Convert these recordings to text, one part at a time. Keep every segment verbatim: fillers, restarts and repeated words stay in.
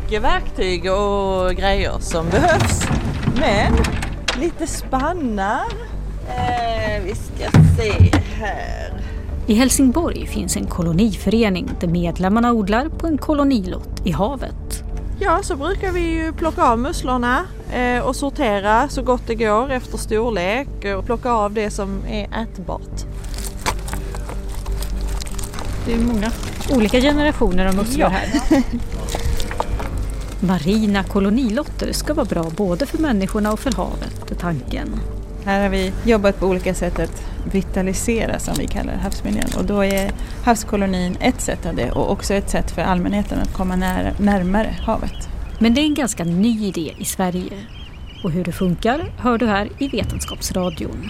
mycket verktyg och grejer som behövs. Men lite spannar. Eh, vi ska se här. I Helsingborg finns en koloniförening där medlemmarna odlar på en kolonilott i havet. Ja, så brukar vi ju plocka av musslorna eh, och sortera så gott det går efter storlek och plocka av det som är ätbart. Det är många olika generationer av musslor här. Marina kolonilotter ska vara bra både för människorna och för havet, är tanken. Här har vi jobbat på olika sätt att vitalisera, som vi kallar havsmiljön. Och då är havskolonin ett sätt av det och också ett sätt för allmänheten att komma nära, närmare havet. Men det är en ganska ny idé i Sverige. Och hur det funkar hör du här i Vetenskapsradion.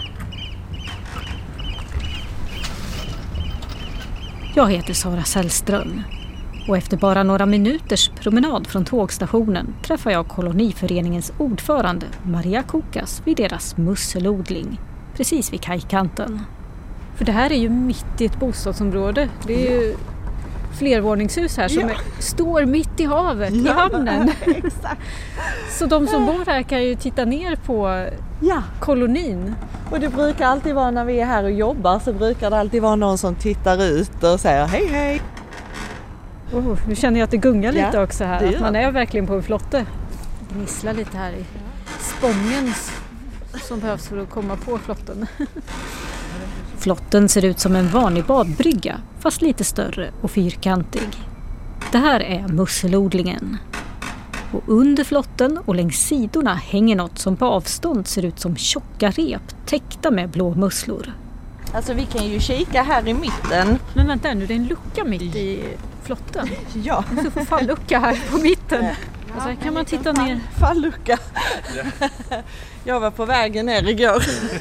Jag heter Sara Sällström. Och efter bara några minuters promenad från tågstationen träffar jag koloniföreningens ordförande Maria Kokas vid deras musselodling, precis vid kajkanten. För det här är ju mitt i ett bostadsområde. Det är ju flervåningshus här som ja. är, står mitt i havet, ja, i hamnen. Exakt. Så de som bor här kan ju titta ner på ja. kolonin. Och det brukar alltid vara när vi är här och jobbar så brukar det alltid vara någon som tittar ut och säger hej hej. Oh, nu känner jag att det gungar lite ja, också här. Att man är verkligen på en flotte. Det gnisslar lite här i spången som behövs för att komma på flotten. Flotten ser ut som en vanlig badbrygga, fast lite större och fyrkantig. Det här är musselodlingen. Och under flotten och längs sidorna hänger något som på avstånd ser ut som tjocka rep täckta med blå musslor. Alltså vi kan ju kika här i mitten. Men vänta nu, det är en lucka mitt i flotten. Ja. En stor fallucka här på mitten. Och så här kan man titta ner. Fallucka. Jag var på vägen ner igår.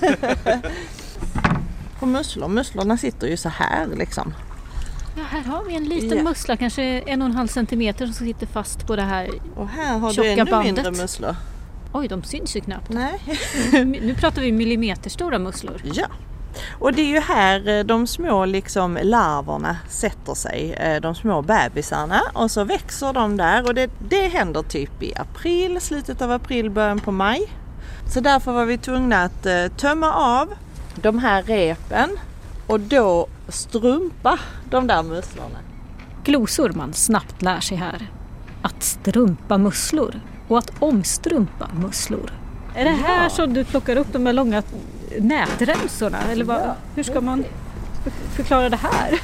Och musslor, musslorna sitter ju så här liksom. Ja, här har vi en liten ja. mussla, kanske en och en halv centimeter som sitter fast på det här och här har tjocka du ännu bandet. Mindre musslor. Oj, de syns ju knappt. Nej. Nu pratar vi millimeterstora musslor. Ja. Och det är ju här de små liksom larverna sätter sig, de små bebisarna, och så växer de där och det, det händer typ i april, slutet av april, början på maj. Så därför var vi tvungna att tömma av de här repen och då strumpa de där musslorna. Glosor man snabbt lär sig här. Att strumpa musslor och att omstrumpa musslor. Är det här ja. som du plockar upp de här långa nätremsorna? Eller vad, ja. hur ska man förklara det här?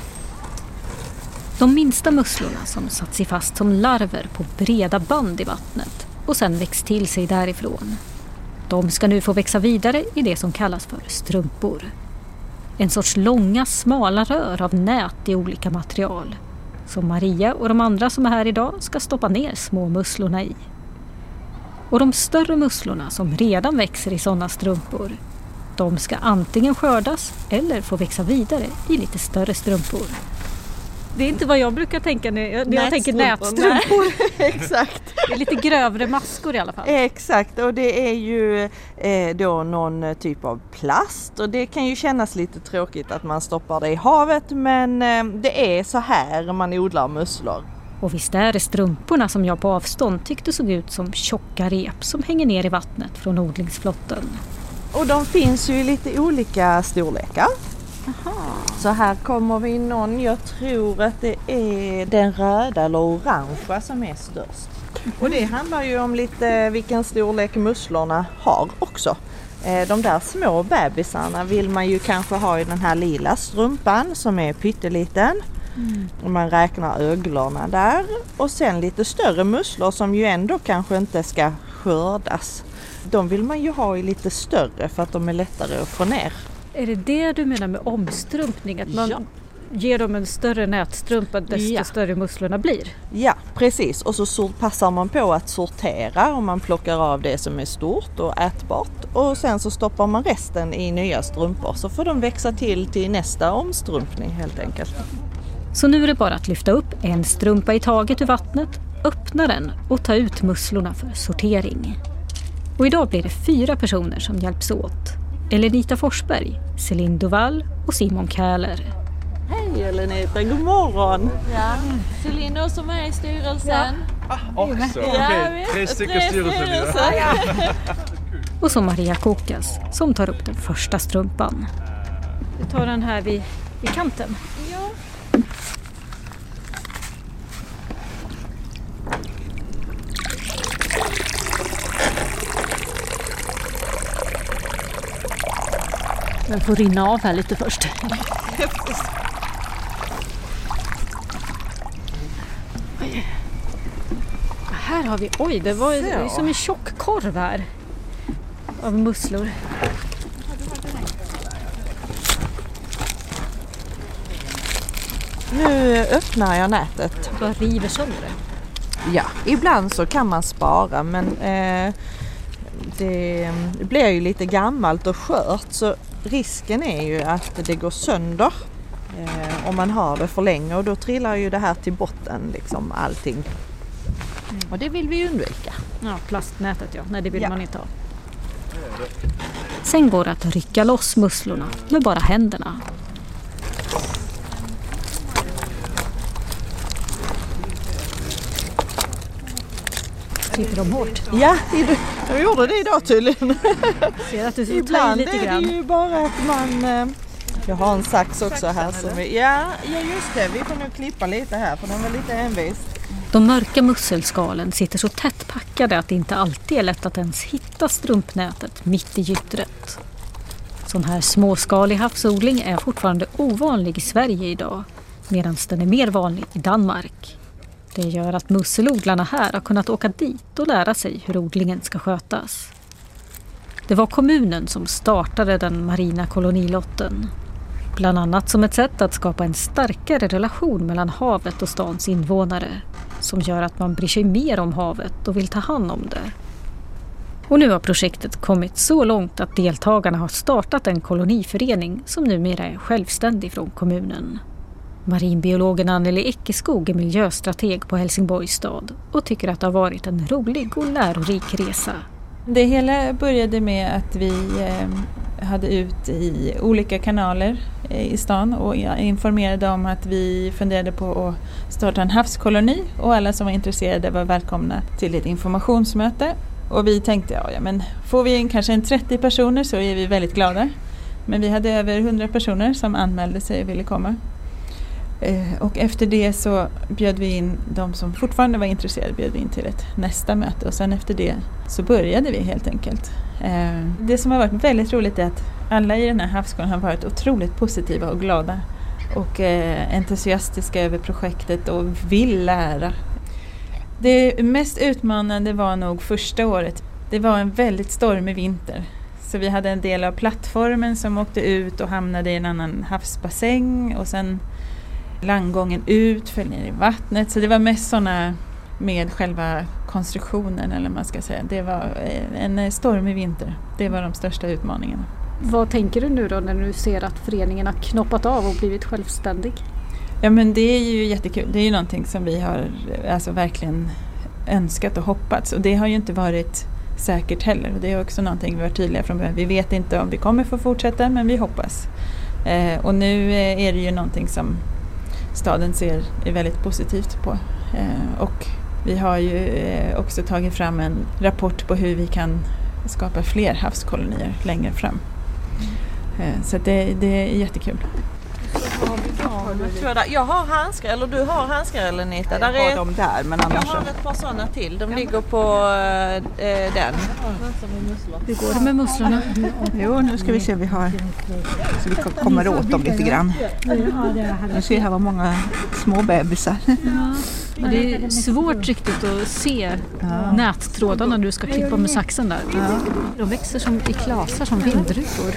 De minsta musslorna som satt sig fast som larver på breda band i vattnet och sen växt till sig därifrån. De ska nu få växa vidare i det som kallas för strumpor. En sorts långa, smala rör av nät i olika material. Som Maria och de andra som är här idag ska stoppa ner små musslorna i. Och de större musslorna som redan växer i sådana strumpor, de ska antingen skördas eller få växa vidare i lite större strumpor. Det är inte vad jag brukar tänka när jag, när jag tänker nätstrumpor. Exakt. Det är lite grövre maskor i alla fall. Exakt, och det är ju eh, då någon typ av plast. Och det kan ju kännas lite tråkigt att man stoppar det i havet, men eh, det är så här man odlar musslor. Och visst är det strumporna som jag på avstånd tyckte såg ut som tjocka rep som hänger ner i vattnet från odlingsflotten. Och de finns ju i lite olika storlekar. Aha. Så här kommer vi någon, jag tror att det är den röda eller orangea som är störst. Mm. Och det handlar ju om lite vilken storlek musslorna har också. De där små bebisarna vill man ju kanske ha i den här lila strumpan som är pytteliten. Mm. Och man räknar öglorna där. Och sen lite större musslor som ju ändå kanske inte ska skördas. De vill man ju ha i lite större för att de är lättare att få ner. Är det det du menar med omstrumpning? Att man ja. ger dem en större nätstrumpa desto ja. större musslorna blir? Ja, precis. Och så passar man på att sortera och man plockar av det som är stort och ätbart. Och sen så stoppar man resten i nya strumpor så får de växa till till nästa omstrumpning helt enkelt. Så nu är det bara att lyfta upp en strumpa i taget ur vattnet, öppna den och ta ut musslorna för sortering. Och idag blir det fyra personer som hjälps åt. Elenita Forsberg, Celine Duvall och Simon Kähler. Hej Elenita, god morgon! Ja, Celine som är i styrelsen. Ah, också? Okej, Ja, tre stycken tre styrelser. styrelser. Och så Maria Kokas som tar upp den första strumpan. Du tar den här vid, vid kanten. Ja. Den får rinna av här lite först. Oj. Här har vi, oj det var det är som en tjock korv här. Av musslor. Nu öppnar jag nätet. Bara river sönder det. Ja, ibland så kan man spara men eh, det blir ju lite gammalt och skört så risken är ju att det går sönder eh, om man har det för länge och då trillar ju det här till botten liksom allting. Mm. Och det vill vi ju undvika. Ja, plastnätet ja. Nej, det vill Ja. man inte ha. Sen går det att rycka loss musslorna med bara händerna. Sitter de hårt? Ja, de gjorde det idag tydligen. Ser att du tar Ibland lite är grann. det ju bara att man... Eh, jag har en sax också här. Som vi, ja, ja, just det. Vi får nog klippa lite här för den var lite envis. De mörka musselskalen sitter så tätt packade att det inte alltid är lätt att ens hitta strumpnätet mitt i gyttret. Sån här småskalig havsodling är fortfarande ovanlig i Sverige idag, medan den är mer vanlig i Danmark. Det gör att musselodlarna här har kunnat åka dit och lära sig hur odlingen ska skötas. Det var kommunen som startade den marina kolonilotten. Bland annat som ett sätt att skapa en starkare relation mellan havet och stans invånare. Som gör att man bryr sig mer om havet och vill ta hand om det. Och nu har projektet kommit så långt att deltagarna har startat en koloniförening som numera är självständig från kommunen. Marinbiologen Anneli Eckeskog är miljöstrateg på Helsingborgs stad och tycker att det har varit en rolig och lärorik resa. Det hela började med att vi eh, hade ut i olika kanaler i stan och informerade om att vi funderade på att starta en havskoloni och alla som var intresserade var välkomna till ett informationsmöte. Och vi tänkte, ja, ja men får vi en, kanske en trettio personer så är vi väldigt glada. Men vi hade över hundra personer som anmälde sig och ville komma. Och efter det så bjöd vi in de som fortfarande var intresserade bjöd vi in till ett nästa möte och sen efter det så började vi helt enkelt. Det som har varit väldigt roligt är att alla i den här havsskolan har varit otroligt positiva och glada och entusiastiska över projektet och vill lära. Det mest utmanande var nog första året. Det var en väldigt stormig vinter. Så vi hade en del av plattformen som åkte ut och hamnade i en annan havsbassäng och sen landgången ut, föll ner i vattnet. Så det var mest sådana med själva konstruktionen eller man ska säga. Det var en stormig vinter. Det var de största utmaningarna. Vad tänker du nu då när du ser att föreningen har knoppat av och blivit självständig? Ja men det är ju jättekul. Det är ju någonting som vi har alltså verkligen önskat och hoppats. Och det har ju inte varit säkert heller. Och det är också någonting vi var tydliga från början. Vi vet inte om vi kommer få fortsätta men vi hoppas. Eh, och nu är det ju någonting som staden ser är väldigt positivt på. Eh, och vi har ju eh, också tagit fram en rapport på hur vi kan skapa fler havskolonier längre fram. Eh, så det, det är jättekul. Jag har handskar, eller du har handskar eller Nita? Där Jag har är, dem där men annars... jag har ett par sådana till. De ligger på äh, den. Hur går det med musslorna? Jo, nu ska vi se vi har... Så vi kommer åt dem lite grann. Nu ser här var många små bebisar. Ja, det är svårt riktigt att se ja. nättrådarna när du ska klippa med saxen där. Ja. De växer som i klasar som vindruvor.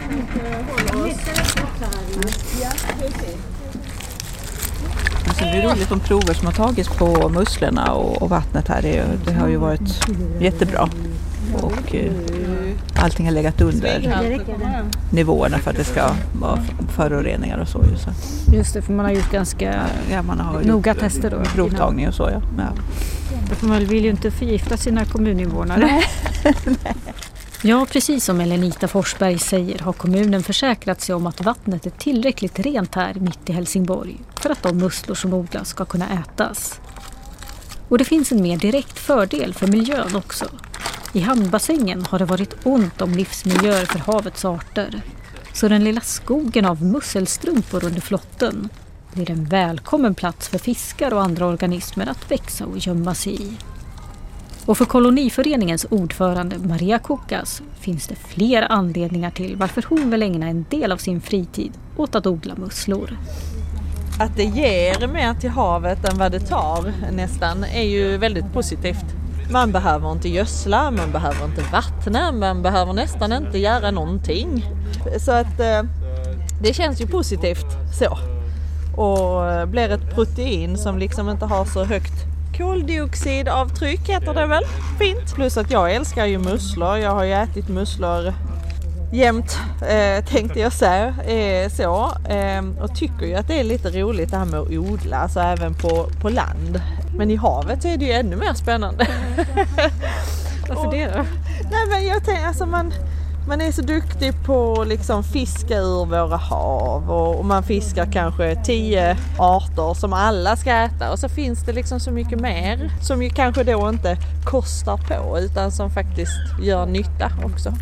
Alltså det är roligt de prover som har tagits på musslorna och, och vattnet här. Det, det har ju varit jättebra. Och eh, allting har legat under nivåerna för att det ska vara föroreningar och så. Så. Just det, för man har gjort ganska ja, man har noga gjort, tester då. Provtagning och så, ja. ja. För man vill ju inte förgifta sina kommuninvånare. Ja, precis som Elenita Forsberg säger har kommunen försäkrat sig om att vattnet är tillräckligt rent här mitt i Helsingborg för att de musslor som odlas ska kunna ätas. Och det finns en mer direkt fördel för miljön också. I hamnbassängen har det varit ont om livsmiljöer för havets arter. Så den lilla skogen av musselstrumpor under flotten blir en välkommen plats för fiskar och andra organismer att växa och gömma sig i. Och för koloniföreningens ordförande Maria Kukas finns det fler anledningar till varför hon vill ägna en del av sin fritid åt att odla musslor. Att det ger mer till havet än vad det tar nästan är ju väldigt positivt. Man behöver inte gödsla, man behöver inte vattna, man behöver nästan inte göra någonting. Så att eh, det känns ju positivt så. Och blir ett protein som liksom inte har så högt koldioxidavtryck heter det väl. Fint. Plus att jag älskar ju musslor. Jag har ju ätit musslor jämt eh, tänkte jag säga. Eh, så. Eh, och tycker ju att det är lite roligt det här med att odla. Alltså även på, på land. Men i havet så är det ju ännu mer spännande. Varför det då? Nej men jag tänker alltså man... Man är så duktig på att liksom fiska ur våra hav och, och man fiskar kanske tio arter som alla ska äta och så finns det liksom så mycket mer som ju kanske då inte kostar på utan som faktiskt gör nytta också.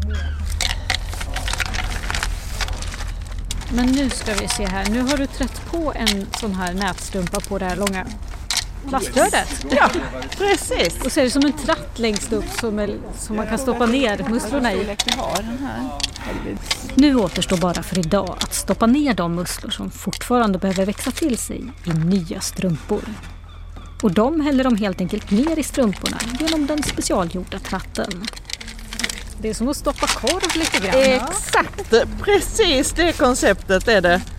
Men nu ska vi se här, nu har du trätt på en sån här nätstrumpa på det här långa plaströret. Ja, precis. Och så är det som en tratt längst upp som, är, som man kan stoppa ner musslorna i. Nu återstår bara för idag att stoppa ner de musslor som fortfarande behöver växa till sig i nya strumpor. Och de häller de helt enkelt ner i strumporna genom den specialgjorda tratten. Det är som att stoppa korv lite grann. Exakt, precis det konceptet är det.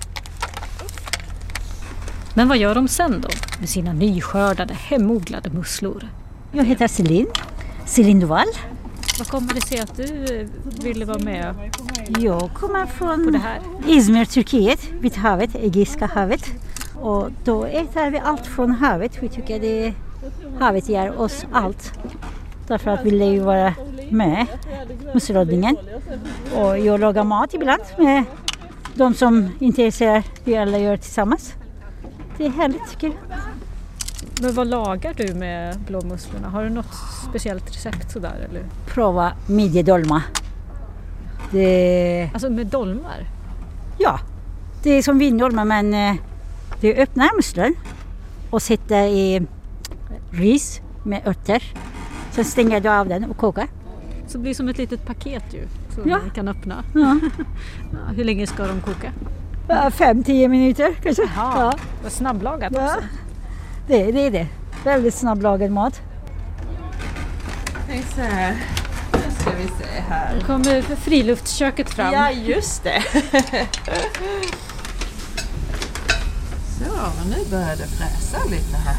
Men vad gör de sen då med sina nyskördade, hemodlade musslor? Jag heter Celine, Celine Duval. Vad kommer det sig att du ville vara med Jag kommer på från det här? Izmir, Turkiet, vid havet, Egeiska havet. Och då äter vi allt från havet. Vi tycker det havet ger oss allt. Därför att vi vill ju vara med musselodlingen. Och jag lagar mat ibland med de som intresserar. Vi alla gör tillsammans. Det är härligt tycker jag. Men vad lagar du med blåmusslorna? Har du något speciellt recept sådär eller? Prova midjedolma. Det... Alltså med dolmar? Ja, det är som vindolma men eh, du öppnar musslor och sätter i ris med örter. Sen stänger du av den och kokar. Så det blir som ett litet paket ju som Ja. man kan öppna. Ja. Ja, hur länge ska de koka? Fem, tio minuter kanske. Jaha, Ja. vad snabblagat Ja. också. Det, det är det. Väldigt snabblagad mat. Nu ska vi se här. Nu kommer friluftsköket fram. Ja, just det. Så, nu börjar det fräsa lite här.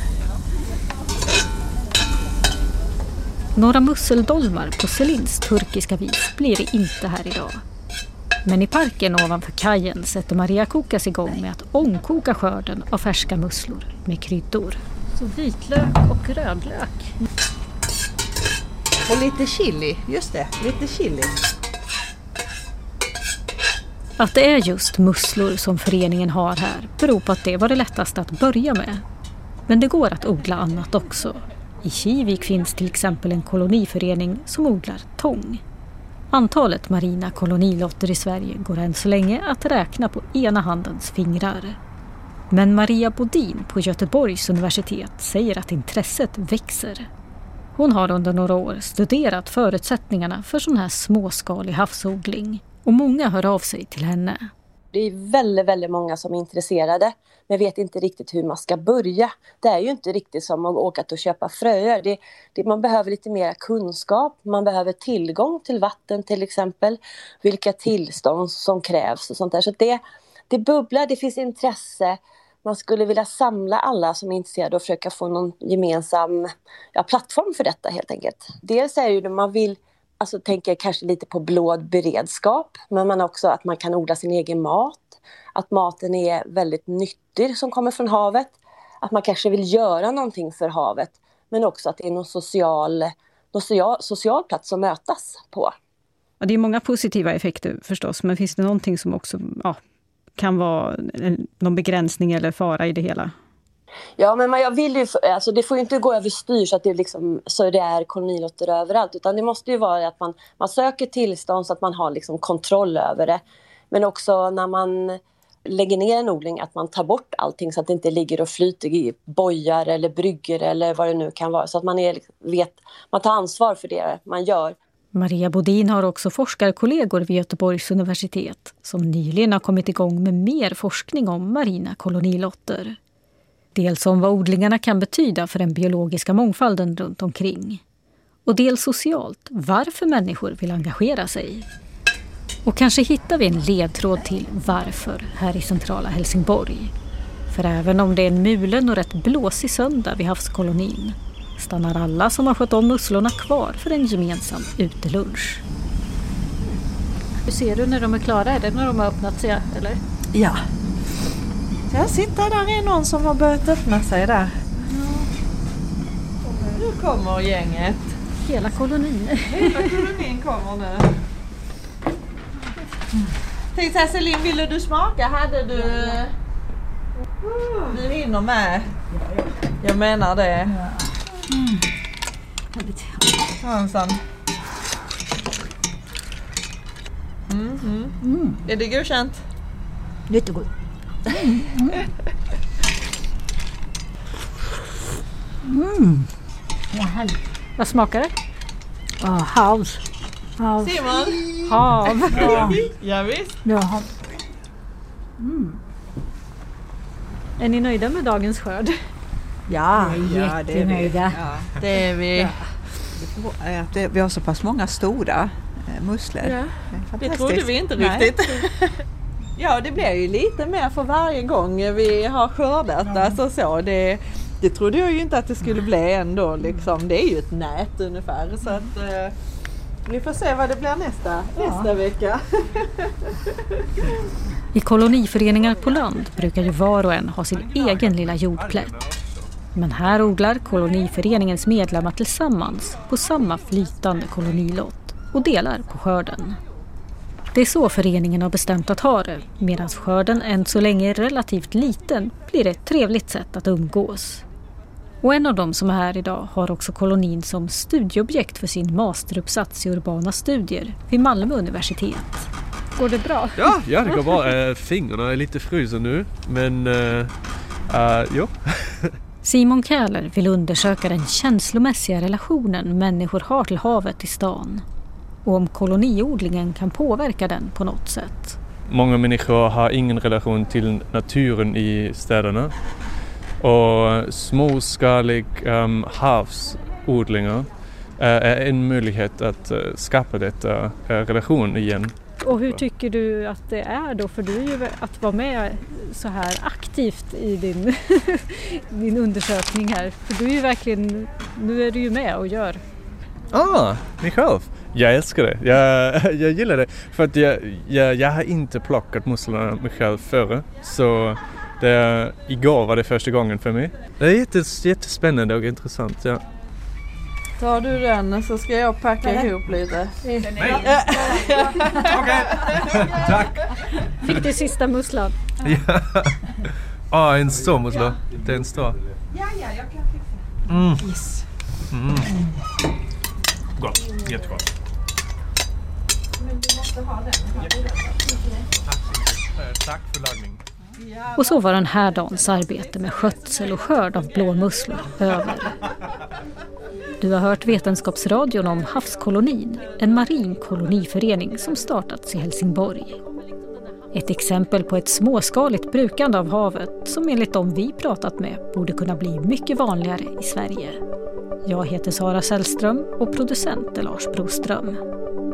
Några musseldolmar på Celins turkiska vis blir det inte här idag. Men i parken ovanför kajen sätter Maria Kukas igång med att ångkoka skörden av färska musslor med kryddor. Så vitlök och rödlök. Och lite chili, just det, lite chili. Att det är just musslor som föreningen har här beror på att det var det lättaste att börja med. Men det går att odla annat också. I Kivik finns till exempel en koloniförening som odlar tång. Antalet marina kolonilotter i Sverige går än så länge att räkna på ena handens fingrar. Men Maria Bodin på Göteborgs universitet säger att intresset växer. Hon har under några år studerat förutsättningarna för sån här småskalig havsodling och många hör av sig till henne. Det är väldigt, väldigt många som är intresserade men vet inte riktigt hur man ska börja. Det är ju inte riktigt som att åka och köpa fröer. Det, det, man behöver lite mer kunskap, man behöver tillgång till vatten till exempel. Vilka tillstånd som krävs och sånt där. Så det, det bubblar, det finns intresse. Man skulle vilja samla alla som är intresserade och försöka få någon gemensam ja, plattform för detta helt enkelt. Dels är det ju när man vill, alltså tänker kanske lite på blåberedskap, men man också att man kan odla sin egen mat. Att maten är väldigt nyttig som kommer från havet. Att man kanske vill göra någonting för havet, men också att det är någon social, någon social, social plats att mötas på. Ja, det är många positiva effekter förstås, men finns det någonting som också ja, kan vara någon begränsning eller fara i det hela? Ja, men jag vill ju, alltså det får ju inte gå överstyr så att det liksom, så det är kolonilotter överallt, utan det måste ju vara att man, man söker tillstånd så att man har liksom kontroll över det. Men också när man lägger ner en odling att man tar bort allting så att det inte ligger och flyter i bojar eller brygger eller vad det nu kan vara, så att man är, vet, man tar ansvar för det man gör. Maria Bodin har också forskarkollegor vid Göteborgs universitet som nyligen har kommit igång med mer forskning om marina kolonilotter. Dels om vad odlingarna kan betyda för den biologiska mångfalden runt omkring. Och dels socialt, varför människor vill engagera sig. Och kanske hittar vi en ledtråd till varför här i centrala Helsingborg. För även om det är en mulen och rätt blåsig söndag vid havskolonin stannar alla som har skött om musslorna kvar för en gemensam utelunch. Hur ser du när de är klara? Är det när de har öppnat sig, eller? Ja. Jag sitter där är någon som har börjat öppna sig där. Ja. Nu kommer gänget. Hela kolonin. Hela kolonin kommer nu. Tänkte Celine, ville du smaka? Hade du... Du hinner med. Jag menar det. Mm. Hansan. Mm, mm. Mm. Är det godkänt? Jättegod. Mm. Mm. Ja, vad smakar det? Oh, hav. Hav. Simon? Hav. Ja. Ja, visst. Ja. Mm. Är ni nöjda med dagens skörd? Ja, ja, det är vi. Ja, det är vi. Ja. Det, vi har så pass många stora eh, musslor. Ja. Det trodde vi inte riktigt. Ja, det blir ju lite mer för varje gång vi har skördat. Ja. Alltså så, det, det trodde jag ju inte att det skulle bli ändå. Liksom. Det är ju ett nät ungefär. Så att, eh, vi får se vad det blir nästa, ja. nästa vecka. I koloniföreningar på land brukar ju var och en ha sin egen lilla jordplätt. Men här odlar koloniföreningens medlemmar tillsammans på samma flytande kolonilott och delar på skörden. Det är så föreningen har bestämt att ha det, medan skörden än så länge är relativt liten blir det ett trevligt sätt att umgås. Och en av dem som är här idag har också kolonin som studieobjekt för sin masteruppsats i urbana studier vid Malmö universitet. Går det bra? Ja, ja det går bra. Äh, fingrarna är lite frysa nu, men äh, äh, jo. Simon Kähler vill undersöka den känslomässiga relationen människor har till havet i stan. Och om koloniodlingen kan påverka den på något sätt. Många människor har ingen relation till naturen i städerna. Och småskalig um, havsodlingar uh, är en möjlighet att uh, skapa detta uh, relation igen. Och hur tycker du att det är då? För du är ju att vara med så här aktivt i din, din undersökning här. För du är ju verkligen, nu är du ju med och gör. Ah, mig själv. Jag älskar det. Jag, jag gillar det. För att jag, jag, jag har inte plockat musslorna mig själv före. Så det, igår var det första gången för mig. Det är jättes, jättespännande och intressant. Ja. Tar du den så ska jag packa Nej. ihop lite. Nej. Okej, tack. Fick du sista musslan? Ja. Ah, en stor mussla. Det är en stor. Ja, ja, jag kan fixa. Mm. Yes. Mm. Gott, jättegott. Men du måste ha den. Tack för lagning. Och så var den här dagens arbete med skötsel och skörd av blåmusslor över. Du har hört Vetenskapsradion om havskolonin, en marin koloniförening som startats i Helsingborg. Ett exempel på ett småskaligt brukande av havet som enligt dem vi pratat med borde kunna bli mycket vanligare i Sverige. Jag heter Sara Sällström och producent är Lars Broström.